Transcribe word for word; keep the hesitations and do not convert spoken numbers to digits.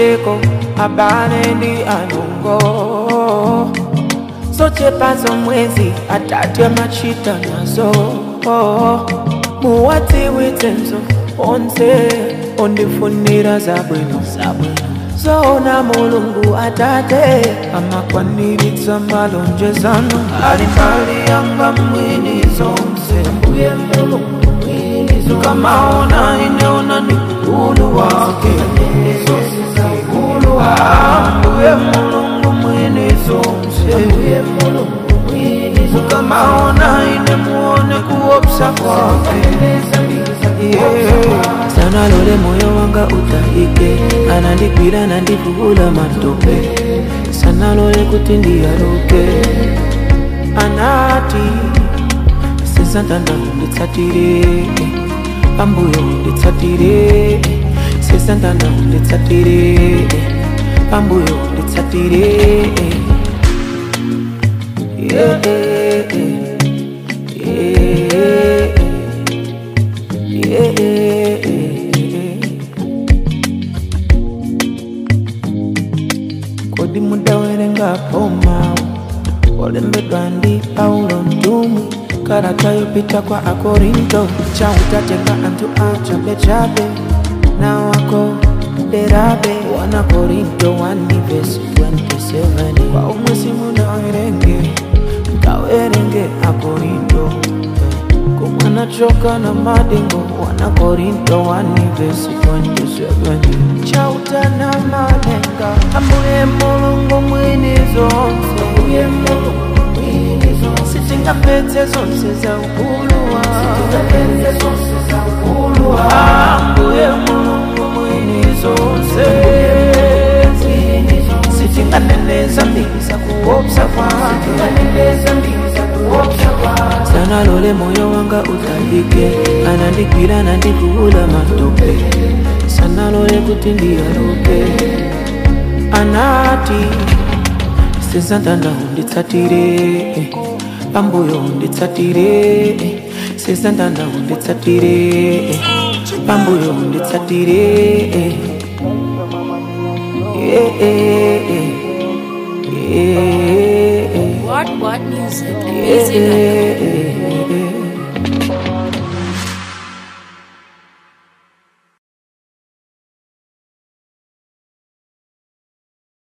Cheko abane ndi anongo sochepa zomwezi atatu amachita nazo muwati witenzo onse ondifunira zabwino zona mulungu atate amakwaniritsa malonjezano ali mbali yanga mwini zonse mbuye mulungu mwini zonse kamaona ineona ni ukulu wake mbuye mulungu mwini zonse mbuye mulungu mwini zonse kamaona inemuone kuopsa kwake sana lole moyo wanga utahike anandikwira nandivula matope sana lole kuti ndiyaruke anati sesantanda unditsatire pambuyo unditsatire sesantanda unditsatire pambuyo unditsatire yeah, yeah, yeah, yeah. Kodi muda werenga poma olembedwa ndi Paulo mtumwi karata yopita kwa Akorinto cha utatenga antu achabe chabe na wako derabe wana Korinto one verse twenty-seven kwa umusimu na werenge kawerenge Akorinto kumana choka na madingo wana Korinto one verse twenty-seven chauta na malenga ambuye mulungu mwini zonse ambuye mulungu mwini zonse sitinga pete zonse za ukuluwa sitinga pete zonse za ukuluwa ambuye mulungu mwini zonse sitinga neneza mbisa kuopsa kwa sitinga neneza mbisa kuopsa kwa sana lole moyo wanga utahike anandikwira nandivula matope sana lole kuti ndiyaruke anati sesantanda unditsatire pambuyo unditsatire sesantanda unditsatire pambuyo unditsatire yeah, yeah, yeah, yeah. What what music? Music.